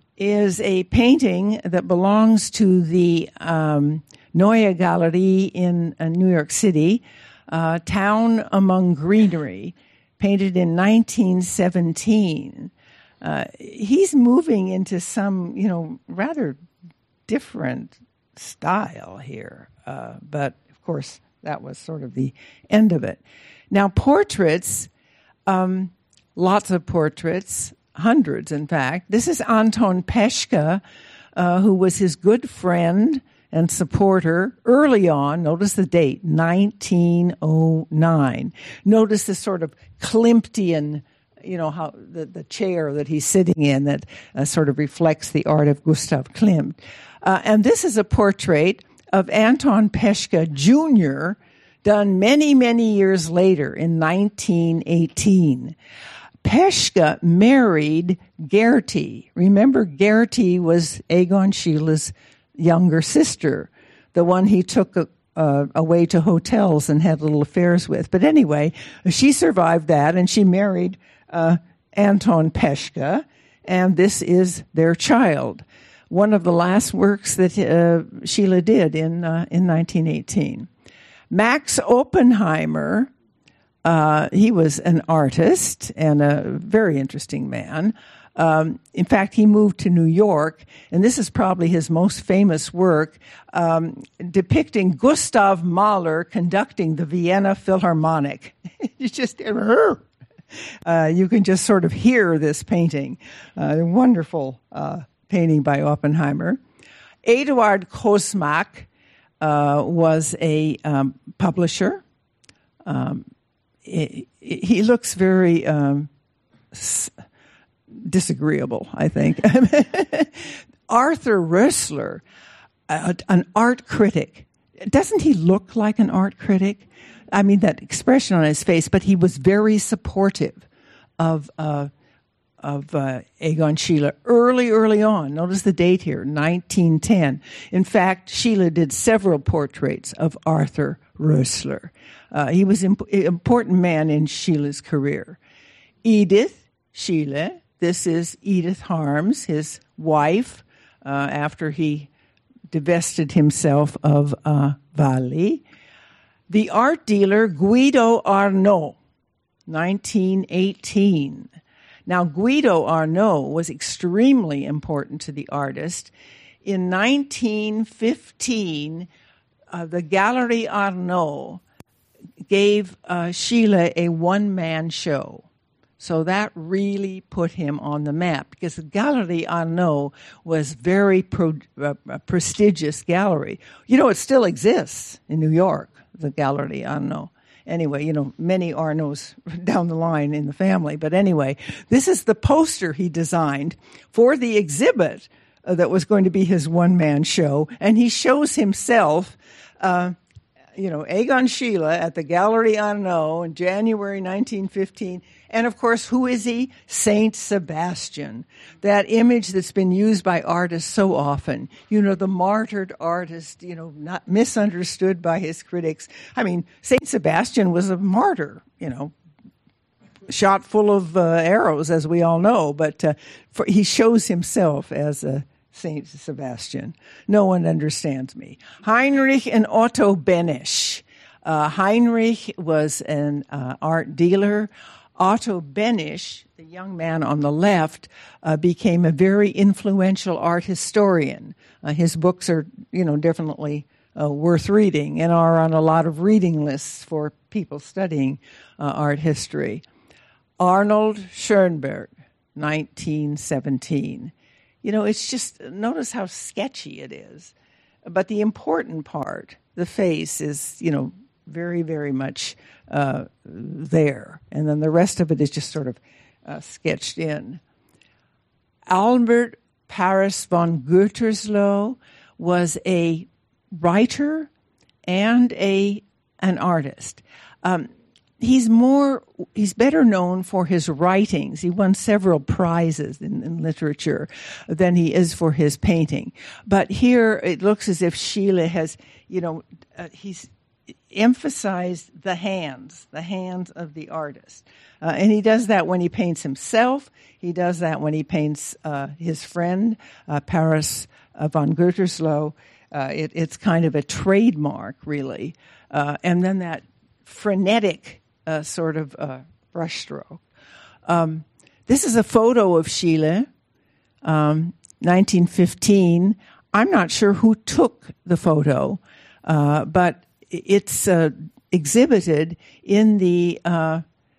is a painting that belongs to the um, Neue Galerie in uh, New York City, uh, Town Among Greenery, painted in nineteen seventeen. Uh, he's moving into some, you know, rather different style here. Uh, but, of course, that was sort of the end of it. Now, portraits, um, lots of portraits, hundreds, in fact. This is Anton Peschke, uh, who was his good friend and supporter early on. Notice the date, nineteen oh nine. Notice this sort of Klimtian, you know, how the, the chair that he's sitting in that uh, sort of reflects the art of Gustav Klimt. Uh, and this is a portrait of Anton Peschke Junior, done many, many years later in nineteen eighteen. Peschke married Gertie. Remember, Gertie was Egon Schiele's younger sister, the one he took uh, away to hotels and had little affairs with. But anyway, she survived that, and she married uh, Anton Peschke, and this is their child. One of the last works that uh, Schiele did in uh, in nineteen eighteen. Max Oppenheimer, uh, he was an artist and a very interesting man. Um, in fact, he moved to New York, and this is probably his most famous work, um, depicting Gustav Mahler conducting the Vienna Philharmonic. You just, uh, you can just sort of hear this painting. Uh, wonderful uh, painting by Oppenheimer. Eduard Kosmak uh, was a um, publisher. Um, he, he looks very um, s- disagreeable, I think. Arthur Rössler, uh, an art critic. Doesn't he look like an art critic? I mean, that expression on his face, but he was very supportive of uh, of uh, Egon Schiele early, early on. Notice the date here, nineteen ten. In fact, Schiele did several portraits of Arthur Rössler. Uh, he was an imp- important man in Schiele's career. Edith Schiele, this is Edith Harms, his wife, uh, after he divested himself of uh, Valli. The art dealer Guido Arnaud, nineteen eighteen. Now, Guido Arnaud was extremely important to the artist. In nineteen fifteen, uh, the Galerie Arnaud gave uh, Schiele a one-man show. So that really put him on the map, because the Galerie Arnaud was very pro, uh, a prestigious gallery. You know, it still exists in New York, the Galerie Arnaud. Anyway, you know, many Arnauds down the line in the family. But anyway, this is the poster he designed for the exhibit uh, that was going to be his one-man show. And he shows himself uh, you know, Egon Schiele at the Galerie Arnaud in January nineteen fifteen. And, of course, who is he? Saint Sebastian, that image that's been used by artists so often. You know, the martyred artist, you know, not misunderstood by his critics. I mean, Saint Sebastian was a martyr, you know, shot full of uh, arrows, as we all know. But uh, for, he shows himself as a Saint Sebastian. No one understands me. Heinrich and Otto Benesch. Uh, Heinrich was an uh, art dealer. Otto Benesch, the young man on the left, uh, became a very influential art historian. Uh, his books are, you know, definitely uh, worth reading and are on a lot of reading lists for people studying uh, art history. Arnold Schoenberg, nineteen seventeen. You know, it's just, notice how sketchy it is. But the important part, the face, is, you know, very, very much uh, there. And then the rest of it is just sort of uh, sketched in. Albert Paris von Gütersloh was a writer and a an artist. Um, he's more, he's better known for his writings. He won several prizes in, in literature than he is for his painting. But here it looks as if Schiele has, you know, uh, he's emphasized the hands, the hands of the artist. Uh, and he does that when he paints himself. He does that when he paints uh, his friend, uh, Paris uh, von Gütersloh. Uh, it, it's kind of a trademark, really. Uh, and then that frenetic uh, sort of uh, brushstroke. Um, this is a photo of Schiele, um, nineteen fifteen. I'm not sure who took the photo, uh, but it's uh, exhibited in the uh,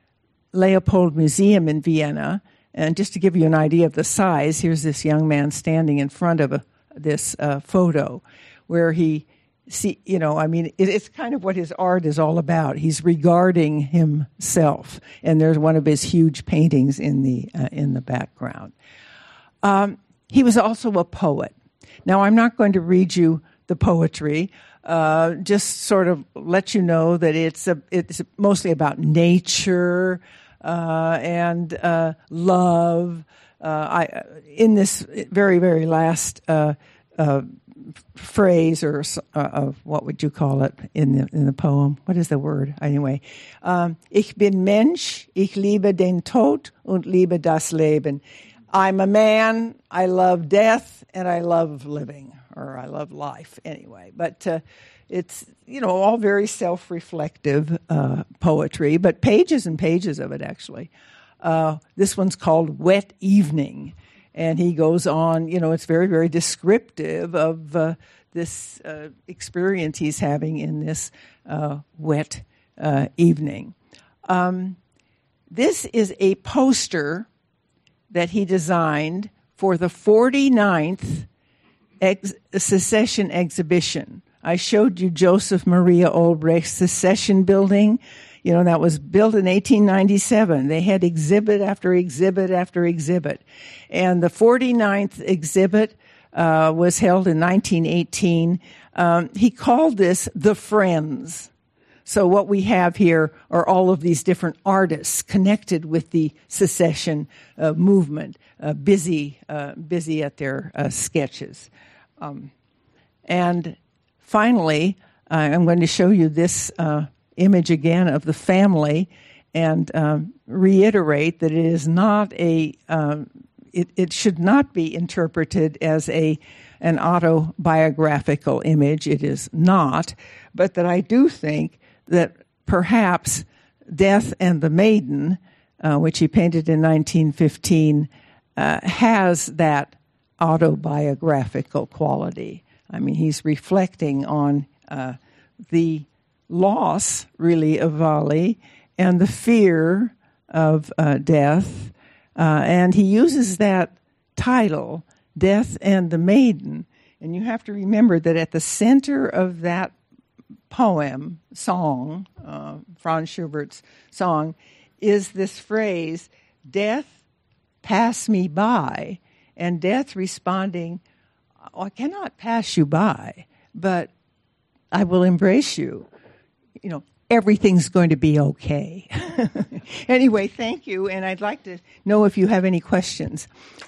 Leopold Museum in Vienna. And just to give you an idea of the size, here's this young man standing in front of a, this uh, photo where he, see, you know, I mean, it, it's kind of what his art is all about. He's regarding himself. And there's one of his huge paintings in the, uh, in the background. Um, he was also a poet. Now, I'm not going to read you the poetry. Uh, just sort of let you know that it's a, it's mostly about nature uh, and uh, love. Uh, I in this very very last uh, uh, phrase or uh, of what would you call it in the in the poem? What is the word anyway? Um, ich bin Mensch, ich liebe den Tod und liebe das Leben. I'm a man. I love death and I love living. Or I love life anyway. But uh, it's, you know, all very self-reflective uh, poetry, but pages and pages of it, actually. Uh, this one's called Wet Evening. And he goes on, you know, it's very, very descriptive of uh, this uh, experience he's having in this uh, wet uh, evening. Um, this is a poster that he designed for the forty-ninth Ex- secession exhibition. I showed you Joseph Maria Olbrecht's Secession building. You know, that was built in eighteen ninety-seven. They had exhibit after exhibit after exhibit. And the forty-ninth exhibit uh, was held in nineteen eighteen. Um, he called this The Friends. So what we have here are all of these different artists connected with the secession uh, movement, uh, busy, uh, busy at their uh, sketches. Um, and finally, uh, I'm going to show you this uh, image again of the family and um, reiterate that it is not a, um, it, it should not be interpreted as a an autobiographical image. It is not, but that I do think that perhaps Death and the Maiden, uh, which he painted in nineteen fifteen, uh, has that autobiographical quality. I mean, he's reflecting on uh, the loss, really, of Vali and the fear of uh, death. Uh, and he uses that title, Death and the Maiden. And you have to remember that at the center of that poem, song, uh, Franz Schubert's song, is this phrase, death, pass me by. And death responding, oh, I cannot pass you by, but I will embrace you. you know, everything's going to be okay. Anyway, thank you, and I'd like to know if you have any questions.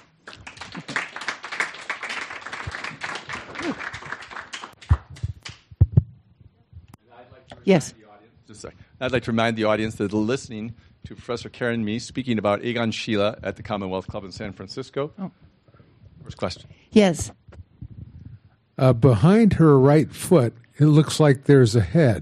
Yes. Just a second. I'd like to remind the audience that they're listening to Professor Karen Meese speaking about Egon Schiele at the Commonwealth Club in San Francisco. Oh. First question. Yes. Uh, behind her right foot, it looks like there's a head.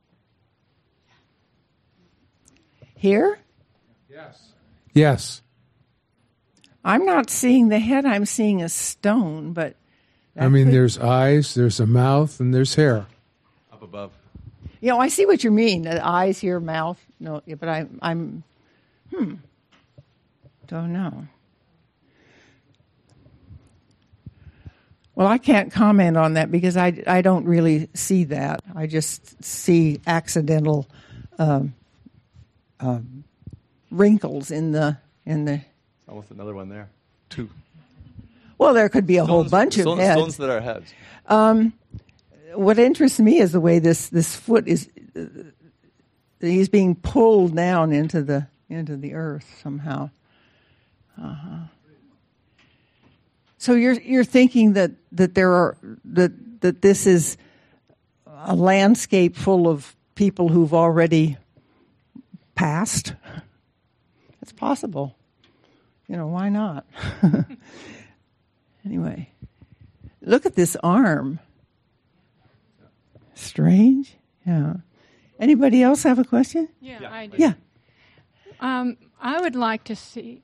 Here? Yes. Yes. I'm not seeing the head. I'm seeing a stone, but... I mean, could... there's eyes, there's a mouth, and there's hair. Up above. You know, I see what you mean. The eyes here, mouth. No, yeah, but I, I'm... Hmm. Don't know. Well, I can't comment on that because I, I don't really see that. I just see accidental um, um, wrinkles in the in the. Almost another one there. Two. Well, there could be a stones, whole bunch stones, of heads. Stones that are heads. Um, what interests me is the way this, this foot is. Uh, he's being pulled down into the into the earth somehow. Uh huh. So you're you're thinking that, that there are that that this is a landscape full of people who've already passed? It's possible. You know, why not? Anyway, look at this arm. Strange. Yeah. Anybody else have a question? Yeah, Yeah. I do. Yeah. Um, I would like to see.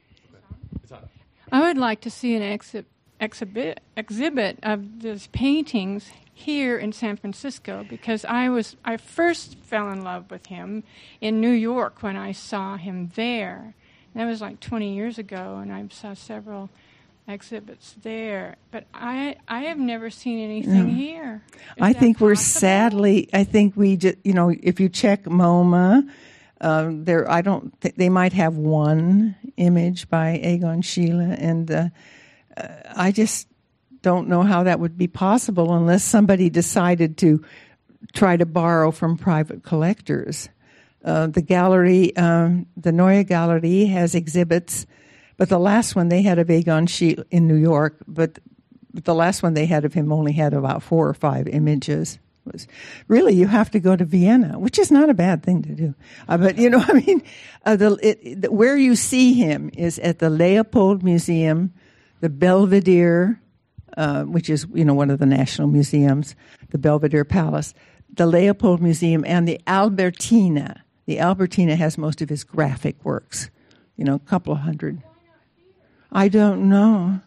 I would like to see an exhi- exhibit exhibit of these paintings here in San Francisco because I was I first fell in love with him in New York when I saw him there. That was like twenty years ago, and I saw several exhibits there. But I I have never seen anything No. here. Is I that think we're possible? sadly. I think we just, you know, if you check MoMA, um, there. I don't. Th- they might have one image by Egon Schiele, and uh, uh, I just don't know how that would be possible unless somebody decided to try to borrow from private collectors. Uh, the gallery, um, the Neue Galerie, has exhibits, but the last one they had of Egon Schiele in New York, but But the last one they had of him only had about four or five images. It was really, you have to go to Vienna, which is not a bad thing to do. Uh, but you know, I mean, uh, the, it, it, where you see him is at the Leopold Museum, the Belvedere, uh, which is you know one of the national museums, the Belvedere Palace, the Leopold Museum, and the Albertina. The Albertina has most of his graphic works. You know, a couple of hundred. I don't know.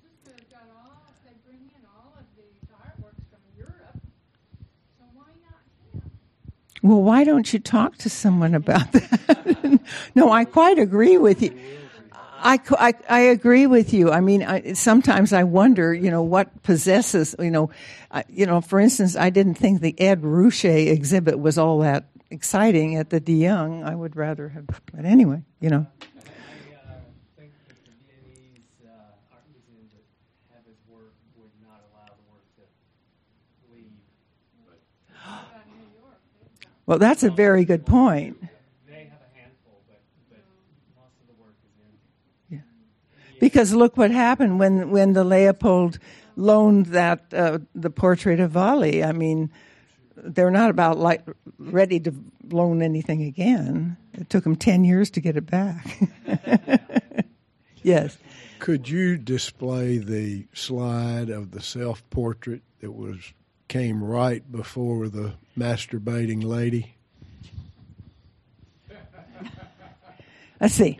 Well, why don't you talk to someone about that? No, I quite agree with you. I, I, I agree with you. I mean, I, sometimes I wonder, you know, what possesses, you know, I, you know, for instance, I didn't think the Ed Ruscha exhibit was all that exciting at the De Young. I would rather have, but anyway, you know. I uh, think that the Viennese uh, art museums that have his work would not allow the work to leave. Well, that's a very good point. They have a handful, but, but most of the work is in. Yeah. Because look what happened when, when the Leopold loaned that uh, the portrait of Wally. I mean, they're not about like ready to loan anything again. It took them ten years to get it back. Yes. Could you display the slide of the self-portrait that was came right before the masturbating lady? Let's see.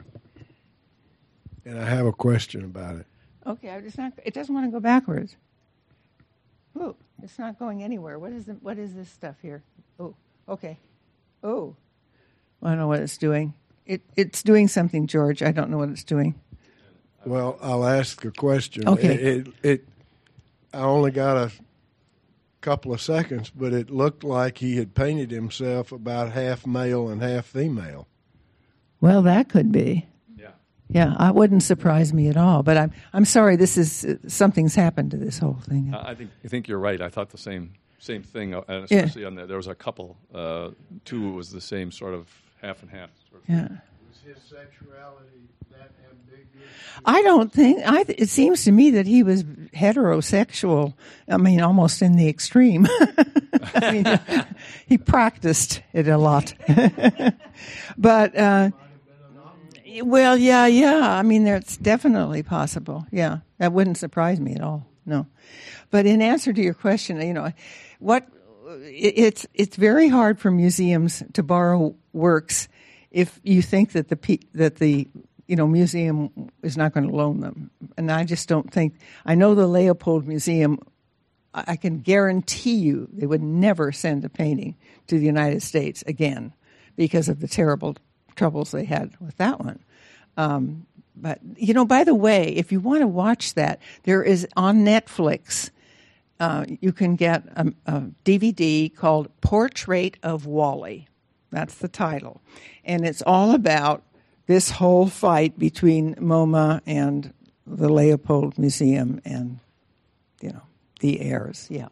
And I have a question about it. Okay, I just not. It doesn't want to go backwards. Ooh, it's not going anywhere. What is the, What is this stuff here? Oh, okay. Oh, I don't know what it's doing. It It's doing something, George. I don't know what it's doing. Well, I'll ask a question. Okay. It, it, it I only got a couple of seconds, but it looked like he had painted himself about half male and half female. Well, that could be. Yeah. Yeah, it wouldn't surprise me at all. But I'm I'm sorry. This is uh, something's happened to this whole thing. Uh, I think I think you're right. I thought the same. same thing, uh, and especially on the, there was a couple, uh, two was the same sort of half and half. Sort of Yeah. Was his sexuality that ambiguous? I don't think. I. th- It seems to me that he was heterosexual. I mean, almost in the extreme. I mean, he practiced it a lot. But uh, well, yeah, yeah. I mean, that's definitely possible. Yeah, that wouldn't surprise me at all. No. But in answer to your question, you know, what it, it's it's very hard for museums to borrow works if you think that the pe- that the you know museum is not going to loan them. And I just don't think. I know the Leopold Museum. I I can guarantee you they would never send a painting to the United States again because of the terrible troubles they had with that one. Um, but you know, by the way, if you want to watch that, there is on Netflix. Uh, you can get a, a D V D called Portrait of Wally. That's the title. And it's all about this whole fight between MoMA and the Leopold Museum and, you know, the heirs. Yeah.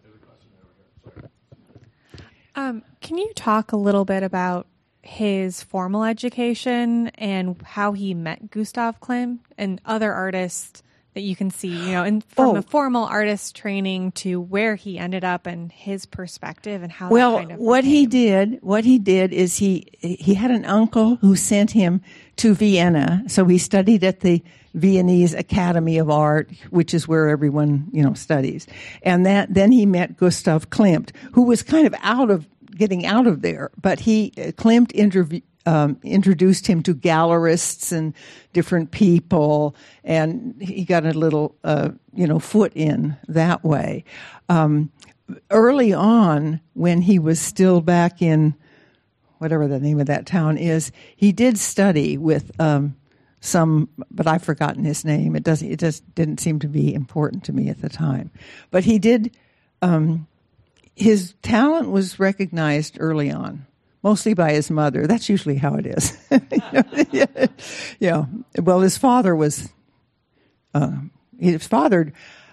Um, can you talk a little bit about his formal education and how he met Gustav Klimt and other artists that you can see, you know, and from Oh. a formal artist training to where he ended up and his perspective and how Well, that kind of what he became. did, what he did is he he had an uncle who sent him to Vienna, so he studied at the Viennese Academy of Art, which is where everyone you know studies. And that then he met Gustav Klimt, who was kind of out of getting out of there, but he Klimt interviewed. Um, introduced him to gallerists and different people, and he got a little, uh, you know, foot in that way. Um, early on, when he was still back in whatever the name of that town is, he did study with um, some, but I've forgotten his name. It doesn't. It just didn't seem to be important to me at the time. But he did. Um, his talent was recognized early on. Mostly by his mother. That's usually how it is. yeah. yeah. Well, his father was, uh, his father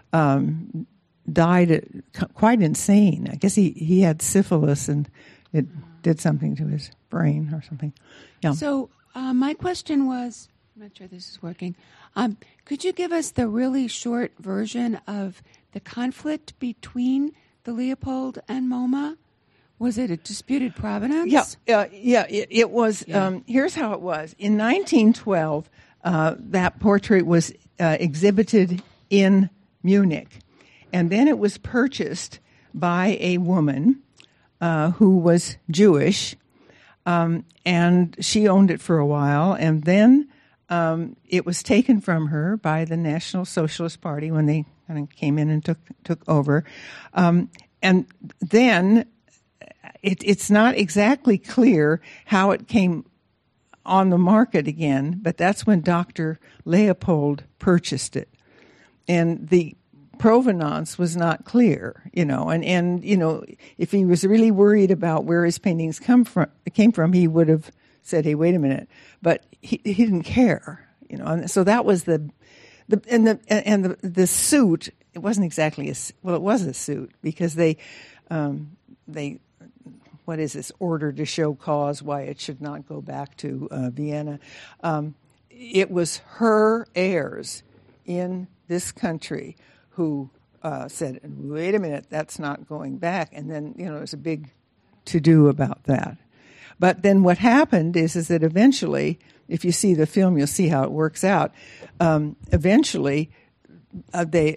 um, died quite insane. I guess he, he had syphilis and it did something to his brain or something. Yeah. So uh, my question was, I'm not sure this is working. Um, could you give us the really short version of the conflict between the Leopold and MoMA? Was it a disputed provenance? Yeah, uh, yeah. It, it was. Yeah. Um, here's how it was. In nineteen twelve, uh, that portrait was uh, exhibited in Munich, and then it was purchased by a woman uh, who was Jewish, um, and she owned it for a while, and then um, it was taken from her by the National Socialist Party when they kind of came in and took took over, um, and then. It, it's not exactly clear how it came on the market again, but that's when Doctor Leopold purchased it. And the provenance was not clear, you know, and, and you know, if he was really worried about where his paintings come from, came from, he would have said, hey, wait a minute. But he, he didn't care, you know, and so that was the, the and the, and the, the suit, it wasn't exactly a, well, it was a suit because they, um, they, what is this, order to show cause why it should not go back to uh, Vienna. Um, it was her heirs in this country who uh, said, wait a minute, that's not going back. And then, you know, there's a big to-do about that. But then what happened is, is that eventually, if you see the film, you'll see how it works out. Um, eventually, uh, they,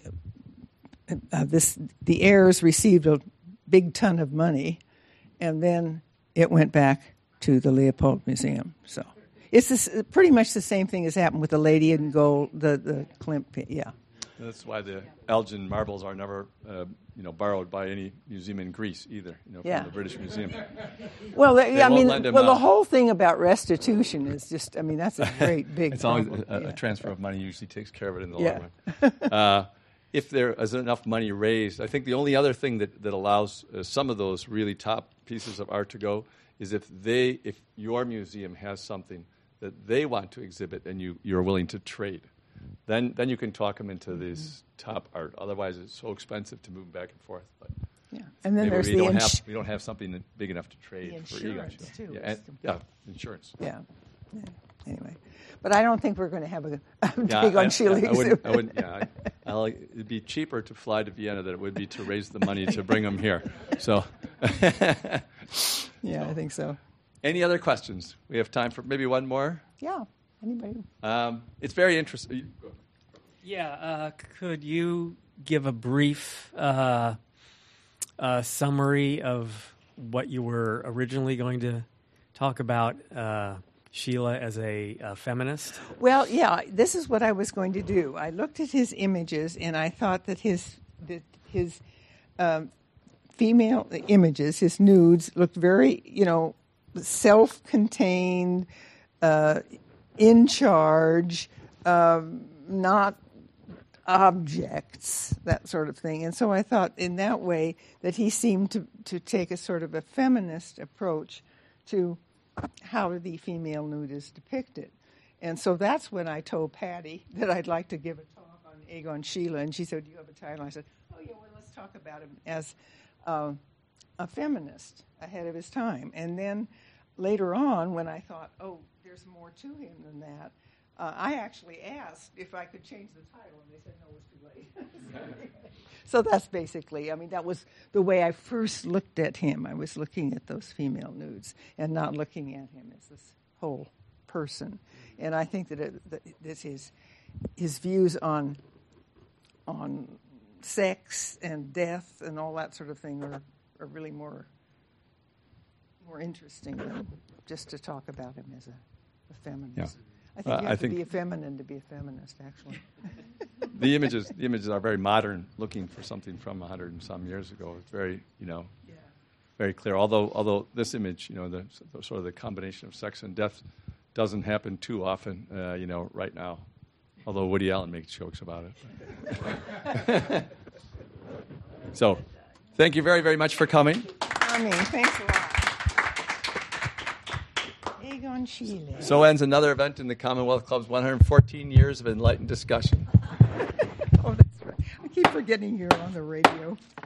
uh, this, the heirs received a big ton of money, and then it went back to the Leopold Museum. So it's this, pretty much the same thing as happened with the Lady in Gold, the the Klimt. Yeah, that's why the Elgin marbles are never, uh, you know, borrowed by any museum in Greece either. You know, from Yeah. the British Museum. well, they, I won't mean, lend 'em well, the out. whole thing about restitution is just, I mean, that's a great big. It's always problem. a, a Yeah. transfer of money usually takes care of it in the Yeah. long run. Uh, if there is enough money raised, I think the only other thing that, that allows uh, some of those really top pieces of art to go is if they, if your museum has something that they want to exhibit and you, you're willing to trade, then then you can talk them into this top art. Otherwise, it's so expensive to move back and forth. But Yeah. And then maybe there's we the don't ins- have we don't have something big enough to trade The for Egon insurance, Schiele. too, Yeah, is and, the- yeah, insurance. Yeah. yeah. Anyway, but I don't think we're going to have a, a Yeah, big I, on Schiele I, I wouldn't. exhibit. I wouldn't. Yeah, I, I like, it'd be cheaper to fly to Vienna than it would be to raise the money to bring them here. So, Yeah, I think so. any other questions? We have time for maybe one more. Yeah. Anybody? Um, it's very interesting. Yeah, uh, could you give a brief uh, uh, summary of what you were originally going to talk about, uh, Sheila, as a uh, feminist? Well, yeah, this is what I was going to do. I looked at his images, and I thought that his that his um, female images, his nudes, looked very, you know, self-contained, uh, in charge, um, not objects, that sort of thing. And so I thought in that way that he seemed to, to take a sort of a feminist approach to how the female nude is depicted. And so that's when I told Patty that I'd like to give a talk on Egon Schiele, and she said, do you have a title? And I said, oh, yeah, well, let's talk about him as uh, a feminist ahead of his time. And then later on, when I thought, oh, there's more to him than that, uh, I actually asked if I could change the title, and they said, no, it's too late. So that's basically, I mean, that was the way I first looked at him. I was looking at those female nudes and not looking at him as this whole person. And I think that, it, that this is his views on on sex and death and all that sort of thing are, are really more more interesting than just to talk about him as a, a feminist. Yeah. I think Uh, you I have to think- be a feminine to be a feminist, actually. the images, the images are very modern, looking for something from a hundred and some years ago. It's very, you know, Yeah. very clear. Although, although this image, you know, the, the sort of the combination of sex and death doesn't happen too often, uh, you know, right now. Although Woody Allen makes jokes about it. So, thank you very, very much for coming. I mean, thanks a lot. Egon Schiele. So ends another event in the Commonwealth Club's one hundred fourteen years of enlightened discussion. Oh, that's right. I keep forgetting you're on the radio.